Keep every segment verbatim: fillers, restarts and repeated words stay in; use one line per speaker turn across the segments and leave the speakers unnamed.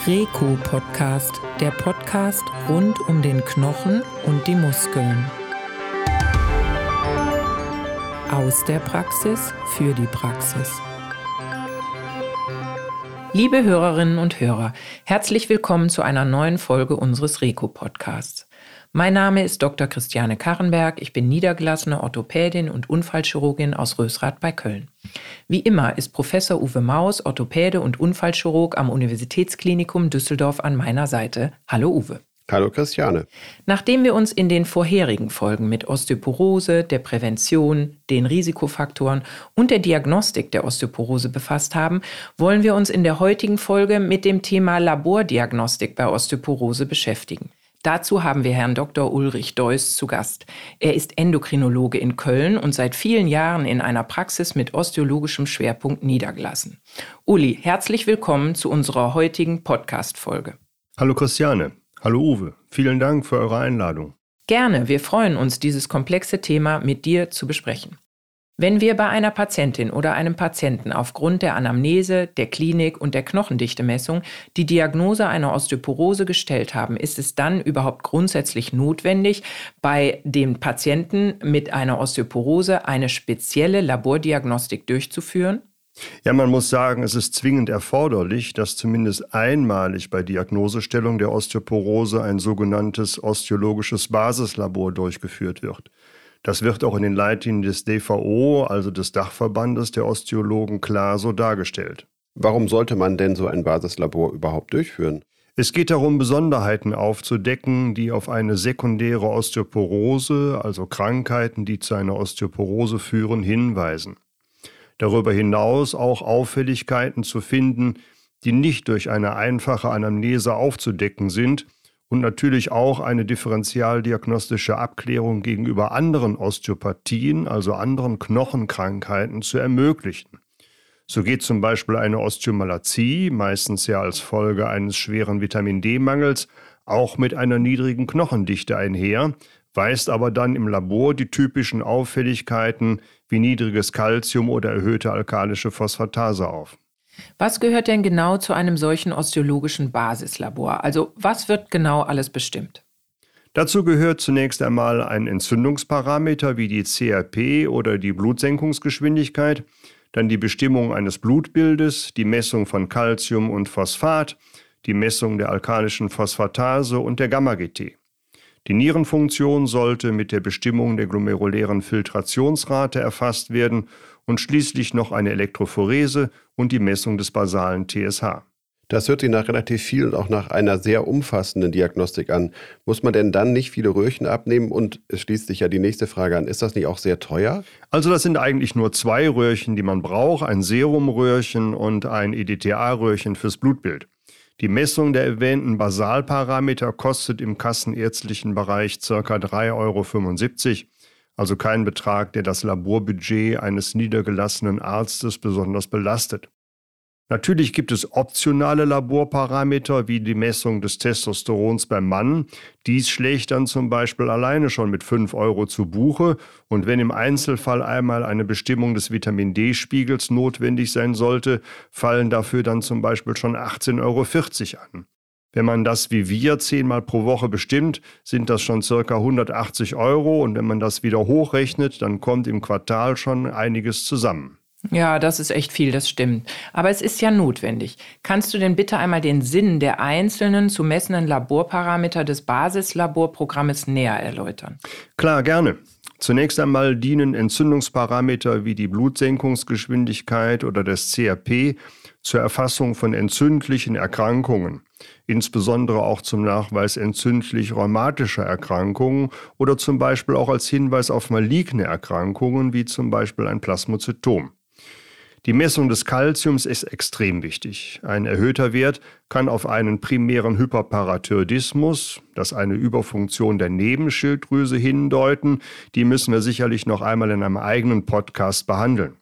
Reco-Podcast, der Podcast rund um den Knochen und die Muskeln. Aus der Praxis für die Praxis. Liebe Hörerinnen und Hörer, herzlich willkommen zu einer neuen Folge unseres Reco-Podcasts. Mein Name ist Doktor Christiane Karrenberg, ich bin niedergelassene Orthopädin und Unfallchirurgin aus Rösrath bei Köln. Wie immer ist Professor Uwe Maus, Orthopäde und Unfallchirurg am Universitätsklinikum Düsseldorf an meiner Seite. Hallo Uwe.
Hallo Christiane.
Nachdem wir uns in den vorherigen Folgen mit Osteoporose, der Prävention, den Risikofaktoren und der Diagnostik der Osteoporose befasst haben, wollen wir uns in der heutigen Folge mit dem Thema Labordiagnostik bei Osteoporose beschäftigen. Dazu haben wir Herrn Doktor Ulrich Deuss zu Gast. Er ist Endokrinologe in Köln und seit vielen Jahren in einer Praxis mit osteologischem Schwerpunkt niedergelassen. Uli, herzlich willkommen zu unserer heutigen Podcast-Folge.
Hallo Christiane. Hallo Uwe. Vielen Dank für eure Einladung.
Gerne, wir freuen uns, dieses komplexe Thema mit dir zu besprechen. Wenn wir bei einer Patientin oder einem Patienten aufgrund der Anamnese, der Klinik und der Knochendichtemessung die Diagnose einer Osteoporose gestellt haben, ist es dann überhaupt grundsätzlich notwendig, bei dem Patienten mit einer Osteoporose eine spezielle Labordiagnostik durchzuführen?
Ja, man muss sagen, es ist zwingend erforderlich, dass zumindest einmalig bei Diagnosestellung der Osteoporose ein sogenanntes osteologisches Basislabor durchgeführt wird. Das wird auch in den Leitlinien des D V O, also des Dachverbandes der Osteologen, klar so dargestellt.
Warum sollte man denn so ein Basislabor überhaupt durchführen?
Es geht darum, Besonderheiten aufzudecken, die auf eine sekundäre Osteoporose, also Krankheiten, die zu einer Osteoporose führen, hinweisen. Darüber hinaus auch Auffälligkeiten zu finden, die nicht durch eine einfache Anamnese aufzudecken sind, und natürlich auch eine differentialdiagnostische Abklärung gegenüber anderen Osteopathien, also anderen Knochenkrankheiten, zu ermöglichen. So geht zum Beispiel eine Osteomalazie, meistens ja als Folge eines schweren Vitamin-D-Mangels, auch mit einer niedrigen Knochendichte einher, weist aber dann im Labor die typischen Auffälligkeiten wie niedriges Calcium oder erhöhte alkalische Phosphatase auf.
Was gehört denn genau zu einem solchen osteologischen Basislabor? Also was wird genau alles bestimmt?
Dazu gehört zunächst einmal ein Entzündungsparameter wie die C R P oder die Blutsenkungsgeschwindigkeit, dann die Bestimmung eines Blutbildes, die Messung von Calcium und Phosphat, die Messung der alkalischen Phosphatase und der Gamma-G T. Die Nierenfunktion sollte mit der Bestimmung der glomerulären Filtrationsrate erfasst werden und schließlich noch eine Elektrophorese und die Messung des basalen T S H.
Das hört sich nach relativ viel und auch nach einer sehr umfassenden Diagnostik an. Muss man denn dann nicht viele Röhrchen abnehmen? Und es schließt sich ja die nächste Frage an, ist das nicht auch sehr teuer?
Also das sind eigentlich nur zwei Röhrchen, die man braucht, ein Serumröhrchen und ein E D T A-Röhrchen fürs Blutbild. Die Messung der erwähnten Basalparameter kostet im kassenärztlichen Bereich ca. drei Euro fünfundsiebzig, also kein Betrag, der das Laborbudget eines niedergelassenen Arztes besonders belastet. Natürlich gibt es optionale Laborparameter wie die Messung des Testosterons beim Mann. Dies schlägt dann zum Beispiel alleine schon mit fünf Euro zu Buche und wenn im Einzelfall einmal eine Bestimmung des Vitamin-D-Spiegels notwendig sein sollte, fallen dafür dann zum Beispiel schon achtzehn Euro vierzig an. Wenn man das wie wir zehnmal pro Woche bestimmt, sind das schon ca. hundertachtzig Euro und wenn man das wieder hochrechnet, dann kommt im Quartal schon einiges zusammen.
Ja, das ist echt viel, das stimmt. Aber es ist ja notwendig. Kannst du denn bitte einmal den Sinn der einzelnen zu messenden Laborparameter des Basislaborprogrammes näher erläutern?
Klar, gerne. Zunächst einmal dienen Entzündungsparameter wie die Blutsenkungsgeschwindigkeit oder das C R P zur Erfassung von entzündlichen Erkrankungen, insbesondere auch zum Nachweis entzündlich-rheumatischer Erkrankungen oder zum Beispiel auch als Hinweis auf maligne Erkrankungen wie zum Beispiel ein Plasmozytom. Die Messung des Calciums ist extrem wichtig. Ein erhöhter Wert kann auf einen primären Hyperparathyroidismus, das ist eine Überfunktion der Nebenschilddrüse, hindeuten. Die müssen wir sicherlich noch einmal in einem eigenen Podcast behandeln.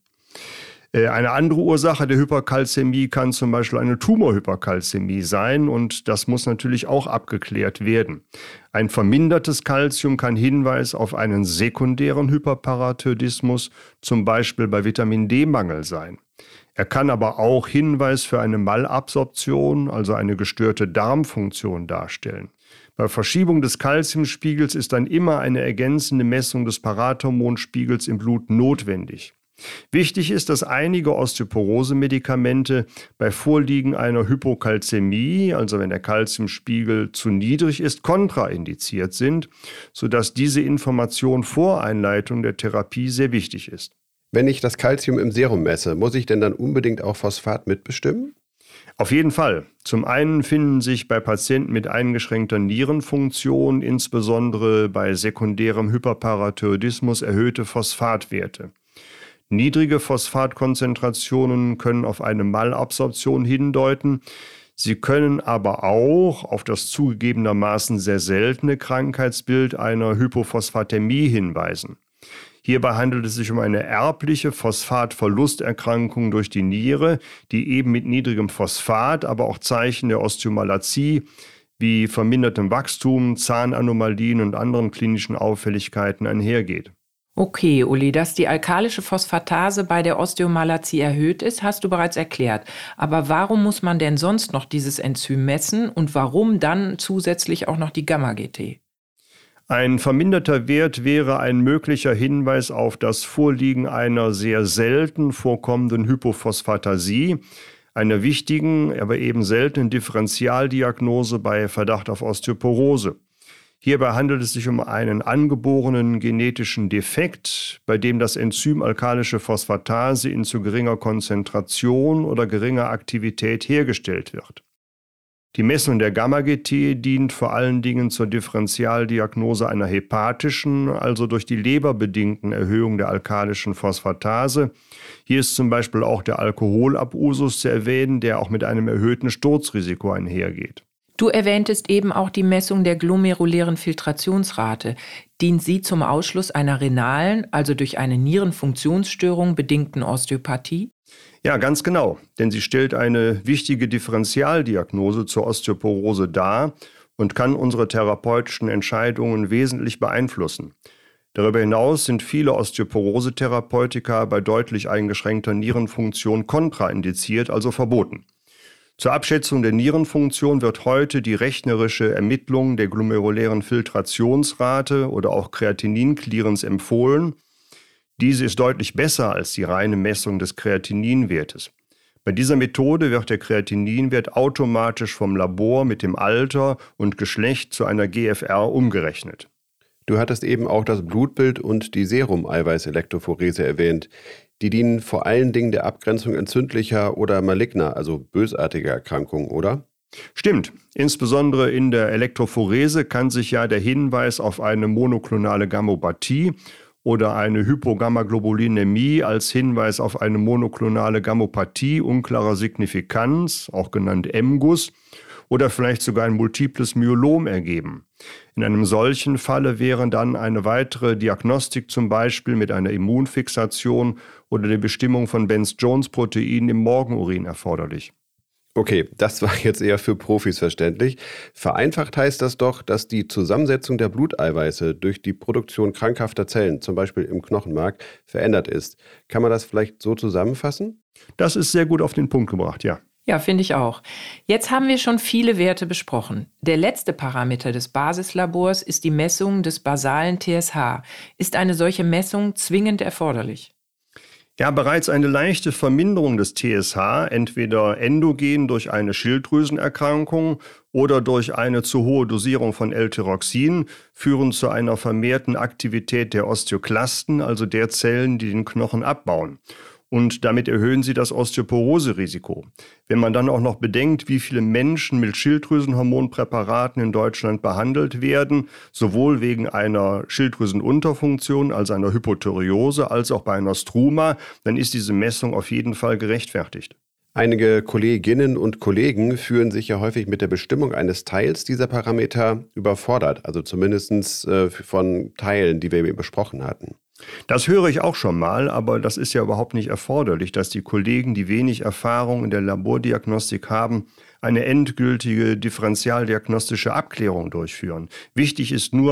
Eine andere Ursache der Hyperkalzämie kann zum Beispiel eine Tumorhyperkalzämie sein und das muss natürlich auch abgeklärt werden. Ein vermindertes Calcium kann Hinweis auf einen sekundären Hyperparathyroidismus, zum Beispiel bei Vitamin-D-Mangel sein. Er kann aber auch Hinweis für eine Malabsorption, also eine gestörte Darmfunktion darstellen. Bei Verschiebung des Calciumspiegels ist dann immer eine ergänzende Messung des Parathormonspiegels im Blut notwendig. Wichtig ist, dass einige Osteoporose-Medikamente bei Vorliegen einer Hypokalzämie, also wenn der Calciumspiegel zu niedrig ist, kontraindiziert sind, sodass diese Information vor Einleitung der Therapie sehr wichtig ist.
Wenn ich das Calcium im Serum messe, muss ich denn dann unbedingt auch Phosphat mitbestimmen?
Auf jeden Fall. Zum einen finden sich bei Patienten mit eingeschränkter Nierenfunktion, insbesondere bei sekundärem Hyperparathyroidismus, erhöhte Phosphatwerte. Niedrige Phosphatkonzentrationen können auf eine Malabsorption hindeuten. Sie können aber auch auf das zugegebenermaßen sehr seltene Krankheitsbild einer Hypophosphatämie hinweisen. Hierbei handelt es sich um eine erbliche Phosphatverlusterkrankung durch die Niere, die eben mit niedrigem Phosphat, aber auch Zeichen der Osteomalazie wie vermindertem Wachstum, Zahnanomalien und anderen klinischen Auffälligkeiten einhergeht.
Okay, Uli, dass die alkalische Phosphatase bei der Osteomalazie erhöht ist, hast du bereits erklärt. Aber warum muss man denn sonst noch dieses Enzym messen und warum dann zusätzlich auch noch die Gamma-G T?
Ein verminderter Wert wäre ein möglicher Hinweis auf das Vorliegen einer sehr selten vorkommenden Hypophosphatasie, einer wichtigen, aber eben seltenen Differentialdiagnose bei Verdacht auf Osteoporose. Hierbei handelt es sich um einen angeborenen genetischen Defekt, bei dem das Enzym alkalische Phosphatase in zu geringer Konzentration oder geringer Aktivität hergestellt wird. Die Messung der Gamma-G T dient vor allen Dingen zur Differentialdiagnose einer hepatischen, also durch die Leber bedingten Erhöhung der alkalischen Phosphatase. Hier ist zum Beispiel auch der Alkoholabusus zu erwähnen, der auch mit einem erhöhten Sturzrisiko einhergeht.
Du erwähntest eben auch die Messung der glomerulären Filtrationsrate. Dient sie zum Ausschluss einer renalen, also durch eine Nierenfunktionsstörung bedingten Osteopathie?
Ja, ganz genau, denn sie stellt eine wichtige Differentialdiagnose zur Osteoporose dar und kann unsere therapeutischen Entscheidungen wesentlich beeinflussen. Darüber hinaus sind viele Osteoporose-Therapeutika bei deutlich eingeschränkter Nierenfunktion kontraindiziert, also verboten. Zur Abschätzung der Nierenfunktion wird heute die rechnerische Ermittlung der glomerulären Filtrationsrate oder auch Kreatinin-Clearance empfohlen. Diese ist deutlich besser als die reine Messung des Kreatininwertes. Bei dieser Methode wird der Kreatininwert automatisch vom Labor mit dem Alter und Geschlecht zu einer G F R umgerechnet.
Du hattest eben auch das Blutbild und die Serum-Eiweiß-Elektrophorese erwähnt. Die dienen vor allen Dingen der Abgrenzung entzündlicher oder maligner, also bösartiger Erkrankungen, oder?
Stimmt. Insbesondere in der Elektrophorese kann sich ja der Hinweis auf eine monoklonale Gammopathie oder eine Hypogammaglobulinämie als Hinweis auf eine monoklonale Gammopathie unklarer Signifikanz, auch genannt M G U S, oder vielleicht sogar ein multiples Myelom ergeben. In einem solchen Falle wäre dann eine weitere Diagnostik zum Beispiel mit einer Immunfixation oder der Bestimmung von Benz-Jones-Proteinen im Morgenurin erforderlich.
Okay, das war jetzt eher für Profis verständlich. Vereinfacht heißt das doch, dass die Zusammensetzung der Bluteiweiße durch die Produktion krankhafter Zellen, zum Beispiel im Knochenmark, verändert ist. Kann man das vielleicht so zusammenfassen?
Das ist sehr gut auf den Punkt gebracht, ja.
Ja, finde ich auch. Jetzt haben wir schon viele Werte besprochen. Der letzte Parameter des Basislabors ist die Messung des basalen T S H. Ist eine solche Messung zwingend erforderlich?
Ja, bereits eine leichte Verminderung des T S H, entweder endogen durch eine Schilddrüsenerkrankung oder durch eine zu hohe Dosierung von L-Tyroxin, führen zu einer vermehrten Aktivität der Osteoklasten, also der Zellen, die den Knochen abbauen. Und damit erhöhen sie das Osteoporose-Risiko. Wenn man dann auch noch bedenkt, wie viele Menschen mit Schilddrüsenhormonpräparaten in Deutschland behandelt werden, sowohl wegen einer Schilddrüsenunterfunktion, also einer Hypothyreose, als auch bei einer Struma, dann ist diese Messung auf jeden Fall gerechtfertigt.
Einige Kolleginnen und Kollegen fühlen sich ja häufig mit der Bestimmung eines Teils dieser Parameter überfordert, also zumindest äh, von Teilen, die wir eben besprochen hatten.
Das höre ich auch schon mal, aber das ist ja überhaupt nicht erforderlich, dass die Kollegen, die wenig Erfahrung in der Labordiagnostik haben, eine endgültige differentialdiagnostische Abklärung durchführen. Wichtig ist nur,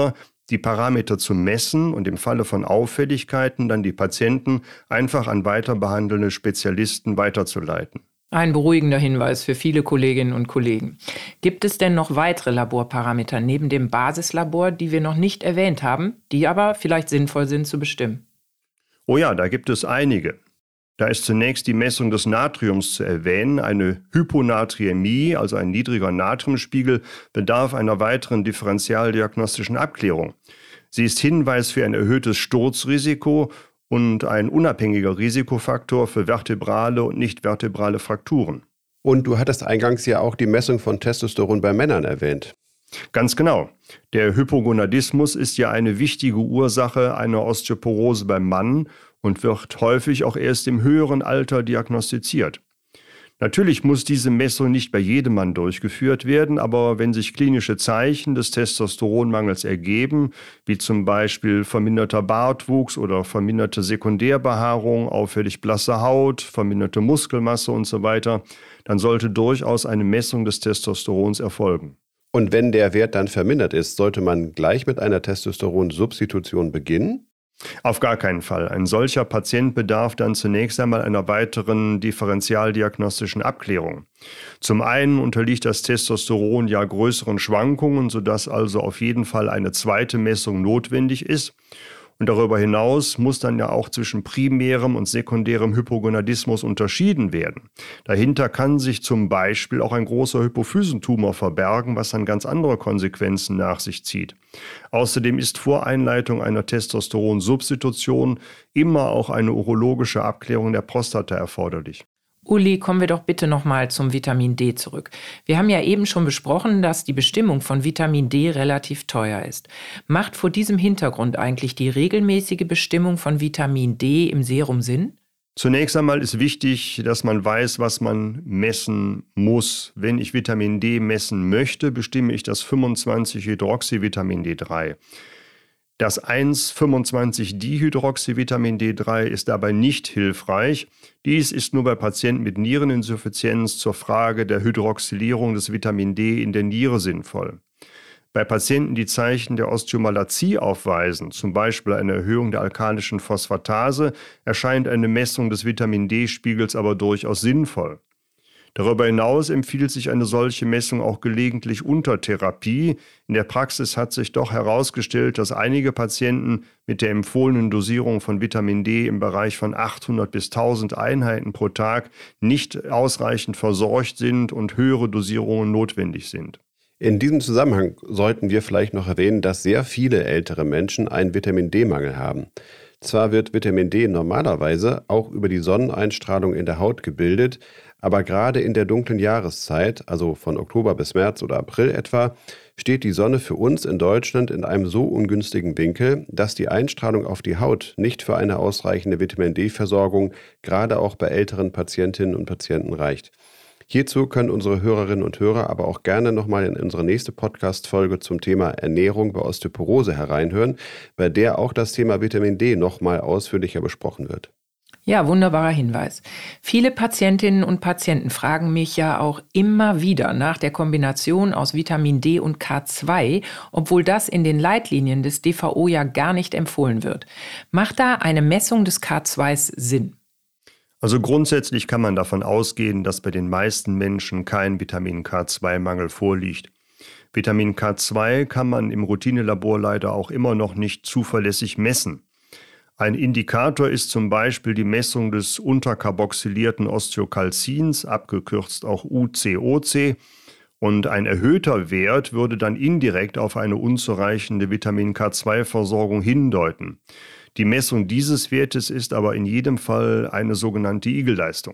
die Parameter zu messen und im Falle von Auffälligkeiten dann die Patienten einfach an weiter behandelnde Spezialisten weiterzuleiten.
Ein beruhigender Hinweis für viele Kolleginnen und Kollegen. Gibt es denn noch weitere Laborparameter neben dem Basislabor, die wir noch nicht erwähnt haben, die aber vielleicht sinnvoll sind zu bestimmen?
Oh ja, da gibt es einige. Da ist zunächst die Messung des Natriums zu erwähnen. Eine Hyponatriämie, also ein niedriger Natriumspiegel, bedarf einer weiteren differentialdiagnostischen Abklärung. Sie ist Hinweis für ein erhöhtes Sturzrisiko und ein unabhängiger Risikofaktor für vertebrale und nicht vertebrale Frakturen.
Und du hattest eingangs ja auch die Messung von Testosteron bei Männern erwähnt.
Ganz genau. Der Hypogonadismus ist ja eine wichtige Ursache einer Osteoporose beim Mann und wird häufig auch erst im höheren Alter diagnostiziert. Natürlich muss diese Messung nicht bei jedem Mann durchgeführt werden, aber wenn sich klinische Zeichen des Testosteronmangels ergeben, wie zum Beispiel verminderter Bartwuchs oder verminderte Sekundärbehaarung, auffällig blasse Haut, verminderte Muskelmasse und so weiter, dann sollte durchaus eine Messung des Testosterons erfolgen.
Und wenn der Wert dann vermindert ist, sollte man gleich mit einer Testosteronsubstitution beginnen?
Auf gar keinen Fall. Ein solcher Patient bedarf dann zunächst einmal einer weiteren differentialdiagnostischen Abklärung. Zum einen unterliegt das Testosteron ja größeren Schwankungen, sodass also auf jeden Fall eine zweite Messung notwendig ist. Und darüber hinaus muss dann ja auch zwischen primärem und sekundärem Hypogonadismus unterschieden werden. Dahinter kann sich zum Beispiel auch ein großer Hypophysentumor verbergen, was dann ganz andere Konsequenzen nach sich zieht. Außerdem ist vor Einleitung einer Testosteronsubstitution immer auch eine urologische Abklärung der Prostata erforderlich.
Uli, kommen wir doch bitte nochmal zum Vitamin D zurück. Wir haben ja eben schon besprochen, dass die Bestimmung von Vitamin D relativ teuer ist. Macht vor diesem Hintergrund eigentlich die regelmäßige Bestimmung von Vitamin D im Serum Sinn?
Zunächst einmal ist wichtig, dass man weiß, was man messen muss. Wenn ich Vitamin D messen möchte, bestimme ich das fünfundzwanzig-Hydroxyvitamin D drei. Das eins fünfundzwanzig-Dihydroxyvitamin D drei ist dabei nicht hilfreich. Dies ist nur bei Patienten mit Niereninsuffizienz zur Frage der Hydroxylierung des Vitamin D in der Niere sinnvoll. Bei Patienten, die Zeichen der Osteomalazie aufweisen, zum Beispiel eine Erhöhung der alkalischen Phosphatase, erscheint eine Messung des Vitamin D-Spiegels aber durchaus sinnvoll. Darüber hinaus empfiehlt sich eine solche Messung auch gelegentlich unter Therapie. In der Praxis hat sich doch herausgestellt, dass einige Patienten mit der empfohlenen Dosierung von Vitamin D im Bereich von achthundert bis tausend Einheiten pro Tag nicht ausreichend versorgt sind und höhere Dosierungen notwendig sind.
In diesem Zusammenhang sollten wir vielleicht noch erwähnen, dass sehr viele ältere Menschen einen Vitamin-D-Mangel haben. Zwar wird Vitamin D normalerweise auch über die Sonneneinstrahlung in der Haut gebildet, aber gerade in der dunklen Jahreszeit, also von Oktober bis März oder April etwa, steht die Sonne für uns in Deutschland in einem so ungünstigen Winkel, dass die Einstrahlung auf die Haut nicht für eine ausreichende Vitamin-D-Versorgung gerade auch bei älteren Patientinnen und Patienten reicht. Hierzu können unsere Hörerinnen und Hörer aber auch gerne nochmal in unsere nächste Podcast-Folge zum Thema Ernährung bei Osteoporose hereinhören, bei der auch das Thema Vitamin D nochmal ausführlicher besprochen wird.
Ja, wunderbarer Hinweis. Viele Patientinnen und Patienten fragen mich ja auch immer wieder nach der Kombination aus Vitamin D und K zwei, obwohl das in den Leitlinien des D V O ja gar nicht empfohlen wird. Macht da eine Messung des K zwei Sinn?
Also grundsätzlich kann man davon ausgehen, dass bei den meisten Menschen kein Vitamin K zwei Mangel vorliegt. Vitamin K zwei kann man im Routinelabor leider auch immer noch nicht zuverlässig messen. Ein Indikator ist zum Beispiel die Messung des unterkarboxylierten Osteokalzins, abgekürzt auch U C O C, und ein erhöhter Wert würde dann indirekt auf eine unzureichende Vitamin K zwei Versorgung hindeuten. Die Messung dieses Wertes ist aber in jedem Fall eine sogenannte Igelleistung.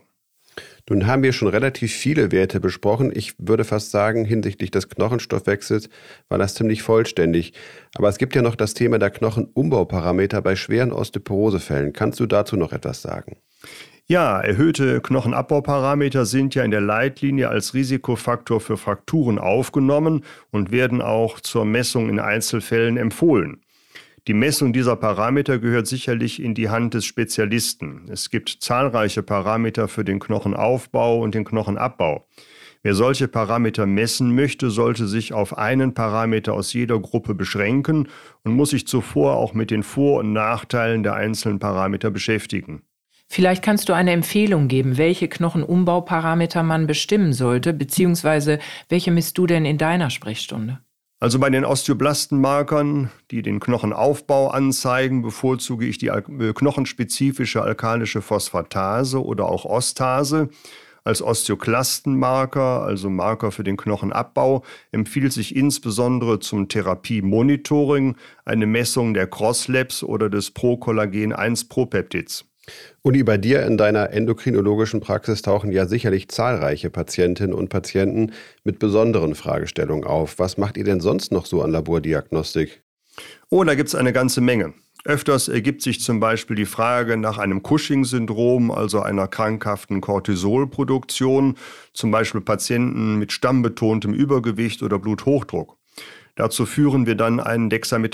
Nun haben wir schon relativ viele Werte besprochen. Ich würde fast sagen, hinsichtlich des Knochenstoffwechsels war das ziemlich vollständig. Aber es gibt ja noch das Thema der Knochenumbauparameter bei schweren Osteoporosefällen. Kannst du dazu noch etwas sagen?
Ja, erhöhte Knochenabbauparameter sind ja in der Leitlinie als Risikofaktor für Frakturen aufgenommen und werden auch zur Messung in Einzelfällen empfohlen. Die Messung dieser Parameter gehört sicherlich in die Hand des Spezialisten. Es gibt zahlreiche Parameter für den Knochenaufbau und den Knochenabbau. Wer solche Parameter messen möchte, sollte sich auf einen Parameter aus jeder Gruppe beschränken und muss sich zuvor auch mit den Vor- und Nachteilen der einzelnen Parameter beschäftigen.
Vielleicht kannst du eine Empfehlung geben, welche Knochenumbauparameter man bestimmen sollte, beziehungsweise welche misst du denn in deiner Sprechstunde?
Also bei den Osteoblastenmarkern, die den Knochenaufbau anzeigen, bevorzuge ich die knochenspezifische alkalische Phosphatase oder auch Ostase. Als Osteoklastenmarker, also Marker für den Knochenabbau, empfiehlt sich insbesondere zum Therapiemonitoring eine Messung der Cross-Labs oder des Pro-Collagen eins Propeptids.
Uli, bei dir in deiner endokrinologischen Praxis tauchen ja sicherlich zahlreiche Patientinnen und Patienten mit besonderen Fragestellungen auf. Was macht ihr denn sonst noch so an Labordiagnostik?
Oh, da gibt es eine ganze Menge. Öfters ergibt sich zum Beispiel die Frage nach einem Cushing-Syndrom, also einer krankhaften Cortisolproduktion, zum Beispiel Patienten mit stammbetontem Übergewicht oder Bluthochdruck. Dazu führen wir dann einen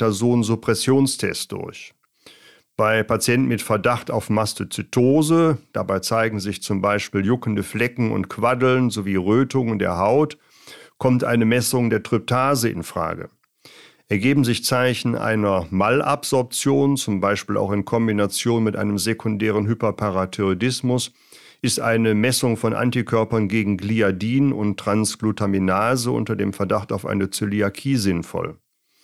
Dexamethason-Suppressionstest durch. Bei Patienten mit Verdacht auf Mastozytose, dabei zeigen sich zum Beispiel juckende Flecken und Quaddeln sowie Rötungen der Haut, kommt eine Messung der Tryptase in Frage. Ergeben sich Zeichen einer Malabsorption, zum Beispiel auch in Kombination mit einem sekundären Hyperparathyroidismus, ist eine Messung von Antikörpern gegen Gliadin und Transglutaminase unter dem Verdacht auf eine Zöliakie sinnvoll.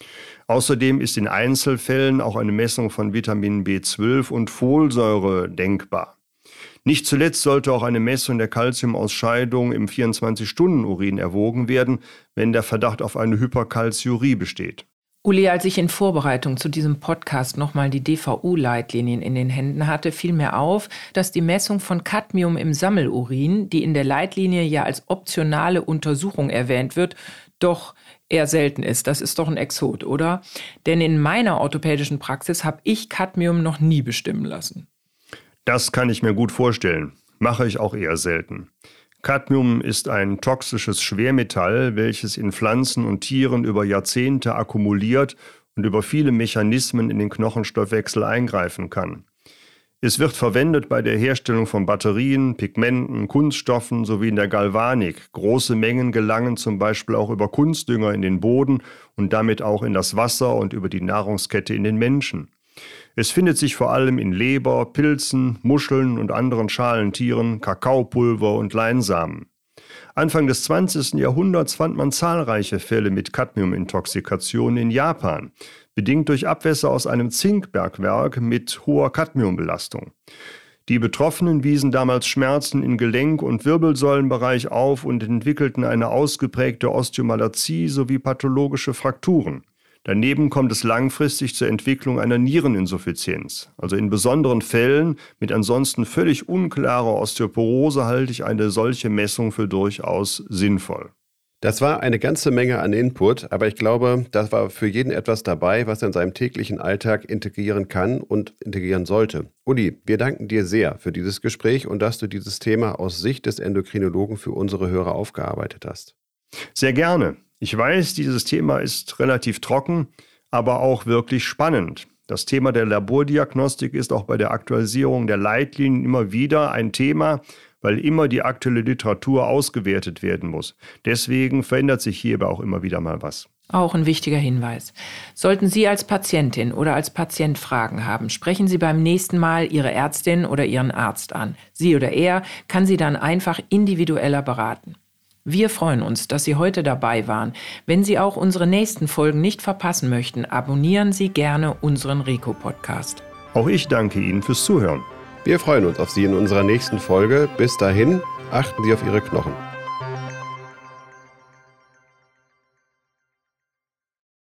Außerdem ist in Einzelfällen auch eine Messung von Vitamin B zwölf und Folsäure denkbar. Nicht zuletzt sollte auch eine Messung der Calciumausscheidung im vierundzwanzig-Stunden-Urin erwogen werden, wenn der Verdacht auf eine Hyperkalziurie besteht.
Uli, als ich in Vorbereitung zu diesem Podcast nochmal die D V U-Leitlinien in den Händen hatte, fiel mir auf, dass die Messung von Cadmium im Sammelurin, die in der Leitlinie ja als optionale Untersuchung erwähnt wird, doch eher selten ist. Das ist doch ein Exot, oder? Denn in meiner orthopädischen Praxis habe ich Cadmium noch nie bestimmen lassen.
Das kann ich mir gut vorstellen. Mache ich auch eher selten. Cadmium ist ein toxisches Schwermetall, welches in Pflanzen und Tieren über Jahrzehnte akkumuliert und über viele Mechanismen in den Knochenstoffwechsel eingreifen kann. Es wird verwendet bei der Herstellung von Batterien, Pigmenten, Kunststoffen sowie in der Galvanik. Große Mengen gelangen zum Beispiel auch über Kunstdünger in den Boden und damit auch in das Wasser und über die Nahrungskette in den Menschen. Es findet sich vor allem in Leber, Pilzen, Muscheln und anderen Schalentieren, Kakaopulver und Leinsamen. Anfang des zwanzigsten Jahrhunderts fand man zahlreiche Fälle mit Cadmiumintoxikation in Japan, bedingt durch Abwässer aus einem Zinkbergwerk mit hoher Cadmiumbelastung. Die Betroffenen wiesen damals Schmerzen im Gelenk- und Wirbelsäulenbereich auf und entwickelten eine ausgeprägte Osteomalazie sowie pathologische Frakturen. Daneben kommt es langfristig zur Entwicklung einer Niereninsuffizienz. Also in besonderen Fällen mit ansonsten völlig unklarer Osteoporose halte ich eine solche Messung für durchaus sinnvoll.
Das war eine ganze Menge an Input, aber ich glaube, das war für jeden etwas dabei, was er in seinem täglichen Alltag integrieren kann und integrieren sollte. Uli, wir danken dir sehr für dieses Gespräch und dass du dieses Thema aus Sicht des Endokrinologen für unsere Hörer aufgearbeitet hast.
Sehr gerne. Ich weiß, dieses Thema ist relativ trocken, aber auch wirklich spannend. Das Thema der Labordiagnostik ist auch bei der Aktualisierung der Leitlinien immer wieder ein Thema, weil immer die aktuelle Literatur ausgewertet werden muss. Deswegen verändert sich hierbei auch immer wieder mal was.
Auch ein wichtiger Hinweis. Sollten Sie als Patientin oder als Patient Fragen haben, sprechen Sie beim nächsten Mal Ihre Ärztin oder Ihren Arzt an. Sie oder er kann Sie dann einfach individueller beraten. Wir freuen uns, dass Sie heute dabei waren. Wenn Sie auch unsere nächsten Folgen nicht verpassen möchten, abonnieren Sie gerne unseren Rico-Podcast.
Auch ich danke Ihnen fürs Zuhören.
Wir freuen uns auf Sie in unserer nächsten Folge. Bis dahin, achten Sie auf Ihre Knochen.